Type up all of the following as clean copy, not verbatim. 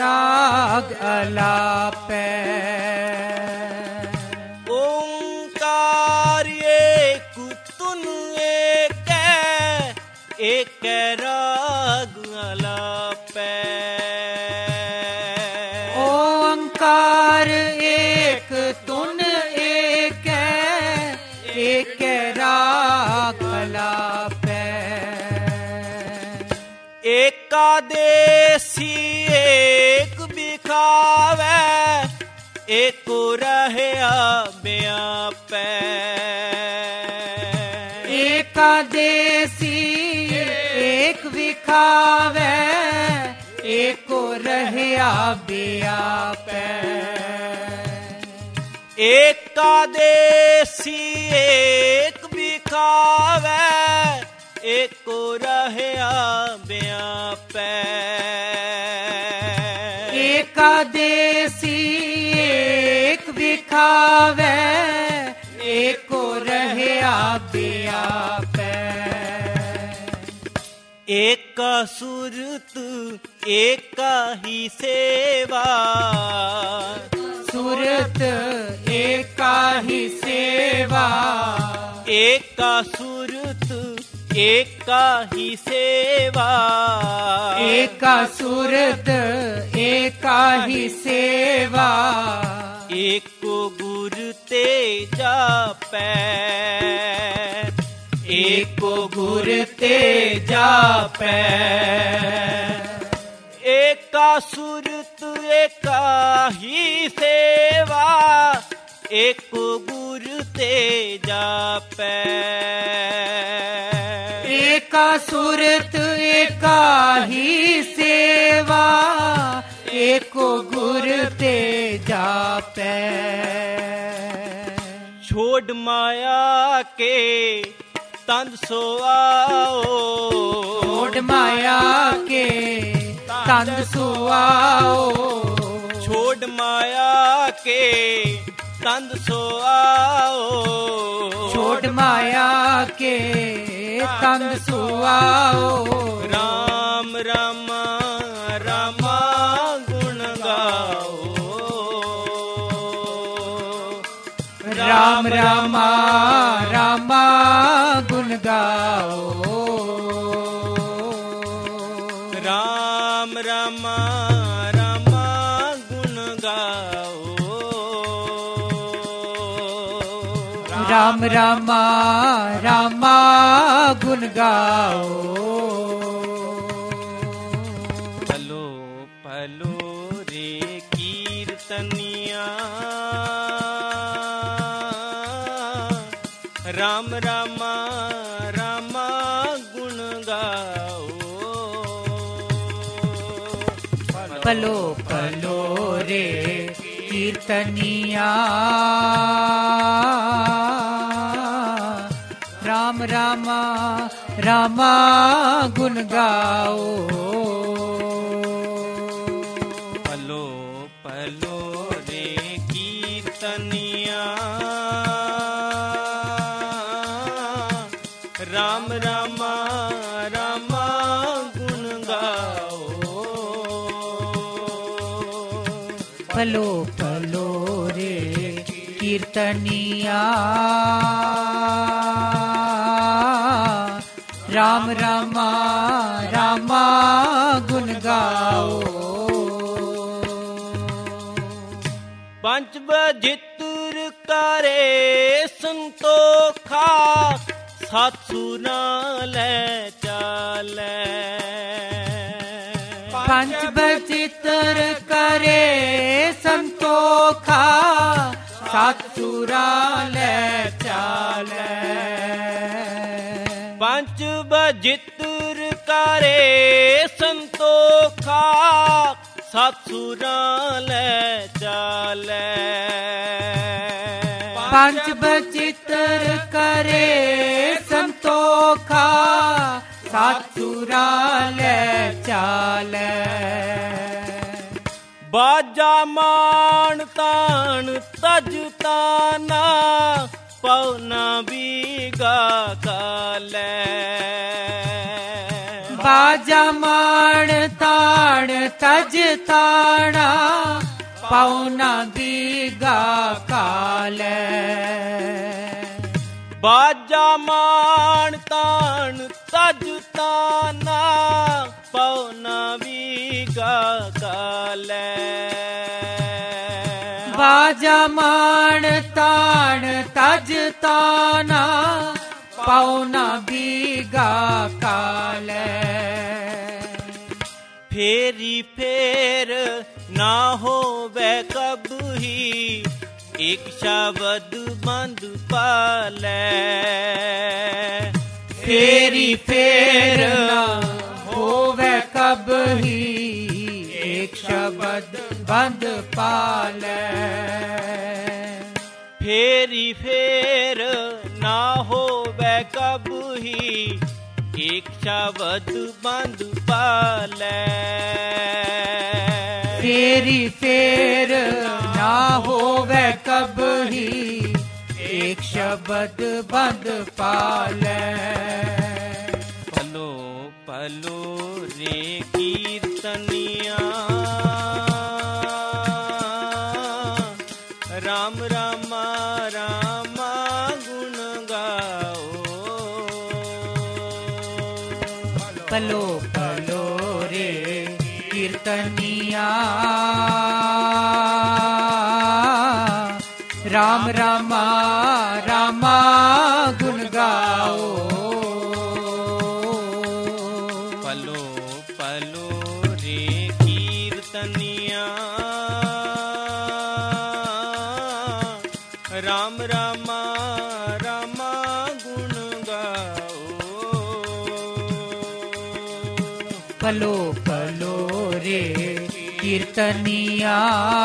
राग अलापै। ओंकार एक तुन एक राग अलापै। ओंकार एक तुन एक राग अलापै। एकादेसी एक बिखावे एको रहया ब्यापै। एकादेसी एक विखावे एको रहया ब्यापै। एकादेसी एक बिखावे एको रहया ब्यापै। एकादेसी एक विखावे एको रहया ब्यापै। एका सुरत एका ही सेवा। सुरत एका ही सेवा। एका सुरत एका ही सेवा। एका सुरत एका ही सेवा। एको गुर ते जापै। एको गुर ते जापै। एका सुरत एका ही सेवा एको गुर ते जापै। एका सुरत एका ही सेवा एको गुर ते जापै। छोड़ माया के तंद सो आओ। छोड़ माया के तंद सो आओ। छोड़ माया के तंद सो आओ। छोड़ माया के तंद सो आओ। राम रामा रामा गुण गाओ। राम रामा रामा गुण गाओ। राम रामा रामा गुण गाओ। राम रामा रामा गुण गाओ। पलो पलो रे कीर्तनिया। राम रामा रामा गुण गाओ। पलो पलो रे कीर्तनिया। राम रामा रामा गुण गाओ। पलो पलो रे कीर्तनिया। राम रामा रामा गुण गाओ। पलो पलो रे कीर्तनिया। राम रामा रामा गुण गाओ। पंच बजितुर करे संतोखा। सत सुना ले चाले। पंच बजितर करे संतोखा। सत सुरा ले चाले। पंच बजितुर करे संतोखा। सत सुरा ले चाले। पंच बजितर करे संतोखा। सत सुरा ले चाले। बाजा मान तान तज ताना। पौना बीगा काले। बाज ਬਾਜਾ ਮਾਣ ਤਾਣ ਤਜ ਤਾਣਾ ਪਉਨਾ ਦੀਗਾ ਕਾਲੈ ਬਾਜਾ ਮਾਣ ਤਾਣ ਤਜ ਤਾਨਾ ਪਉਨਾ ਵੀਗਾ ਕਾਲੈ ਬਾਜਾ ਮਾਣ ਤਾਣ ਤਜ ਤਾਨਾ ਪਉਨਾ ਵੀਗਾ ਕਾਲੈ ਫੇਰੀ ਫੇਰ ਨਾ ਹੋਵੇ ਕਬਹੀ ਇਕ ਸ਼ਬਦ ਬੰਦ ਪਾਲੈ ਫੇਰੀ ਫੇਰ ਨਾ ਹੋਵੇ ਕਬਹੀ ਇਕ ਸ਼ਬਦ ਬੰਦ ਪਾਲੈ ਫੇਰੀ ਫੇਰ ਨਾ ਹੋਵੇ ਕਬਹੀ ਇਕ ਸ਼ਬਦ ਬੰਦ ਪਾਲੈ ਫੇਰੀ ਫੇਰ ਨਾ ਹੋਵੇ ਕਬਹੀ ਇਕ ਸ਼ਬਦ ਬੰਦ ਪਾਲੈ ਪਲੋ ਪਲੋ ਰੇ ਕੀਰਤਨੀਆਂ ਰਾਮ ਰਾਮਾ ਰਾਮਾ ਗੁਣ ਗਾਓ ਪਲੋ ਪਲੋ ਰੇ ਕੀਰਤਨੀਆਂ ਰਾਮ ਰਾਮਾ ਰਾਮਾ ਗੁਣ ਗਾਓ ਪਲੋ ਪਲੋ ਰੇ ਕੀਰਤਨੀਆਂ ਰਾਮ ਰਾਮਾ ਰਾਮਾ ਗੁਣ ਗਾਓ ਪਲੋ ਪਲੋ ਰੇ ਕੀਰਤਨੀਆਂ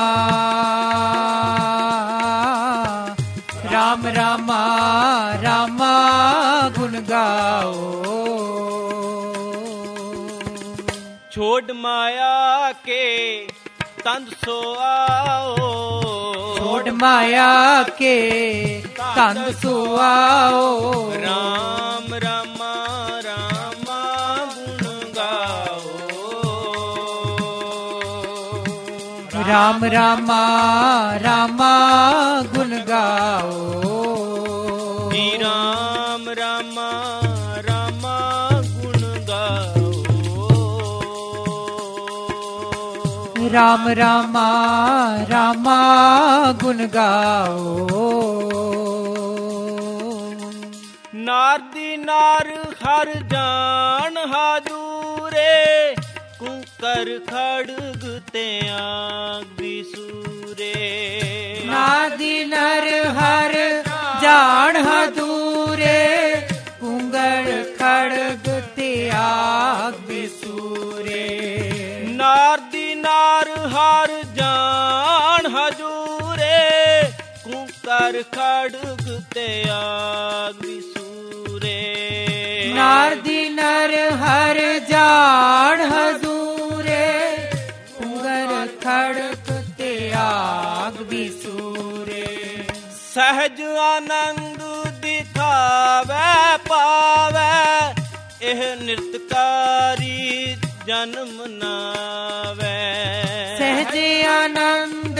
ਰਾਮ ਰਾਮਾ ਰਾਮਾ ਗੁਣ ਗਾਓ ਛੋੜ ਮਾਇਆ ਕੇ ਤੰਦ ਸੋ ਆਓ ਛੋੜ ਮਾਇਆ ਕੇ ਤੰਦ ਸੋ ਆਓ ਰਾਮ ਰਾਮਾ ਰਾਮਾ ਗੁਣ ਗਾਓ ਰਾਮ ਰਾਮਾ ਰਾਮਾ ਗੁਣ ਗਾਓ ਜੀ ਰਾਮ ਰਾਮਾ ਰਾਮਾ ਗੁਣ ਗਾਓ ਰਾਮ ਰਾਮਾ ਰਾਮਾ ਗੁਣ ਗਾਓ ਨਾਰ ਦੀ ਨਾਰ ਹਰ ਜਾਣ ਹਾਦੂਰੇ ਕੁੰਕਰ ਖੜਗ ਤੇ ਆਗ ਵਿਸੂਰੇ ਨਾਦੀ ਨਰ ਹਰ ਜਾਣ ਹਦੂਰੇ ਕੁੰਗੜ ਖੜਗ ਤੇ ਆਗ ਵਿਸੂਰੇ ਨਾਰ ਦੀ ਨਾਰ ਹਰ ਜਾਣ ਹਜੂਰੇ ਕੁੰਕਰ ਖੜਗ ਤੇ ਆਗ ਵਿਸੂਰੇ ਨਾਰ ਦੀ ਨਰ ਹਰ ਜਾਣ ਹਦੂਰੇ ਕੁੰਗੜ ਖੜਗ ਤੇ ਆਗ ਵਿਸੂਰੇ ਸਹਿਜ ਆਨੰਦ ਦਿਖਾਵੇ ਪਾਵੇ ਇਹ ਨਿਰਤਕਾਰੀ ਜਨਮ ਨਾਵੇ ਸਹਿਜ ਆਨੰਦ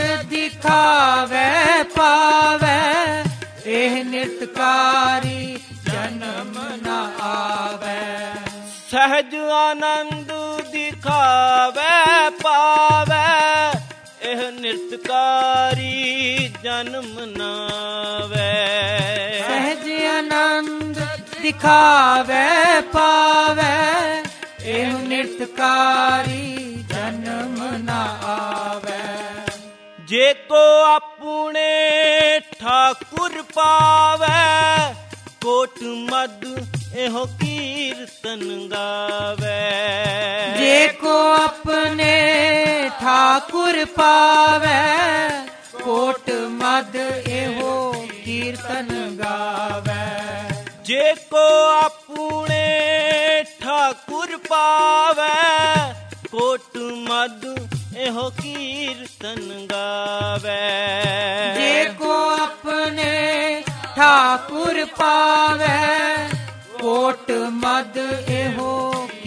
ਦਿਖਾਵੇ ਪਾਵੇ ਇਹ ਨਿਰਤਕਾਰੀ ਜਨਮ ਨਾ ਆਵੇ ਸਹਿਜ ਆਨੰਦ ਦਿਖਾਵੇ ਪਾਵੇ ਇਹ ਨਿਰਤਕਾਰੀ ਜਨਮ ਨਾਵੇ ਸਹਿਜ ਆਨੰਦ ਦਿਖਾਵੇ ਪਾਵੇ ਇਹ ਨਿਰਤਕਾਰੀ ਜਨਮ ਨਾ ਆਵੇ ਜੇ ਕੋ ਆਪਣੇ ਠਾਕੁਰ ਪਾਵੇ ਕੋਟ ਮਦ ਇਹੋ ਕੀਰਤਨ ਗਾਵੇ ਜੇ ਕੋ ਆਪਣੇ ਠਾਕੁਰ ਪਾਵੇ ਕੋਟ ਮਦ ਇਹੋ ਕੀਰਤਨ ਗਾਵੇ ਜੇ ਕੋ ਆਪਣੇ ਠਾਕੁਰ ਪਾਵੇ ਕੋਟ ਮਦ ਇਹੋ ਕੀਰਤਨ ਗਾਵੇ ਜੇ ਕੋ ਆਪਣੇ ਠਾਕੁਰ ਪਾਵੇ ਕੋਟ ਮਦ ਇਹੋ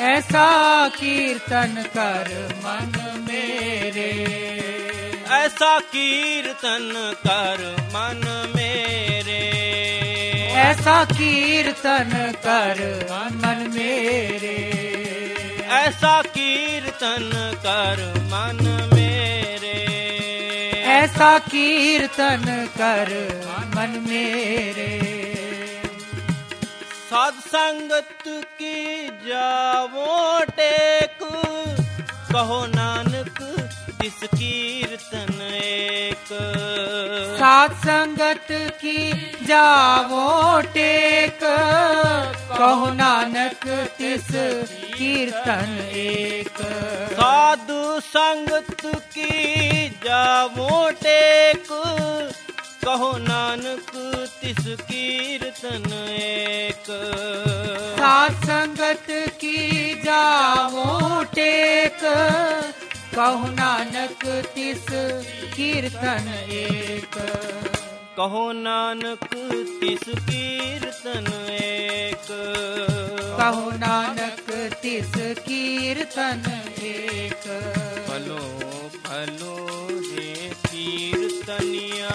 ऐसा कीर्तन कर मन मेरे, ऐसा कीर्तन कर मन मेरे, ऐसा कीर्तन कर मन मेरे, ऐसा कीर्तन कर मन मेरे, ऐसा कीर्तन कर मन मेरे। साध संगत की जावो टेक, कहो नानक तिस कीर्तन एक। साध संगत की जावो टेक, कहो नानक तिस कीर्तन एक। साधु संगत की जावो टेक, कहो नानक तिस कीर्तन एक। साध संगत की जावो टेक, कहो नानक तिस कीर्तन एक। कहो नानक तिस कीर्तन एक। कहो नानक तिस कीर्तन एक। फलो फलो रे कीर्तनिया,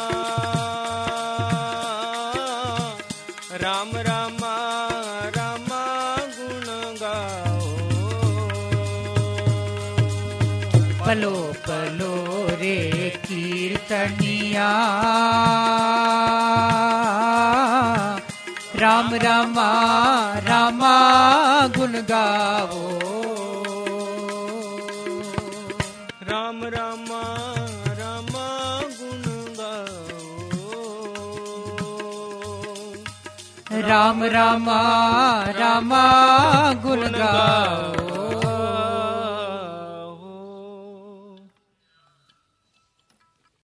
राम रामा रामा गुण गाओ। पलो पलो रे कीर्तनिया, राम रामा रामा गुण गावो। राम रामा रामा गुण गाओ। राम रामा रामा गुण गाओ।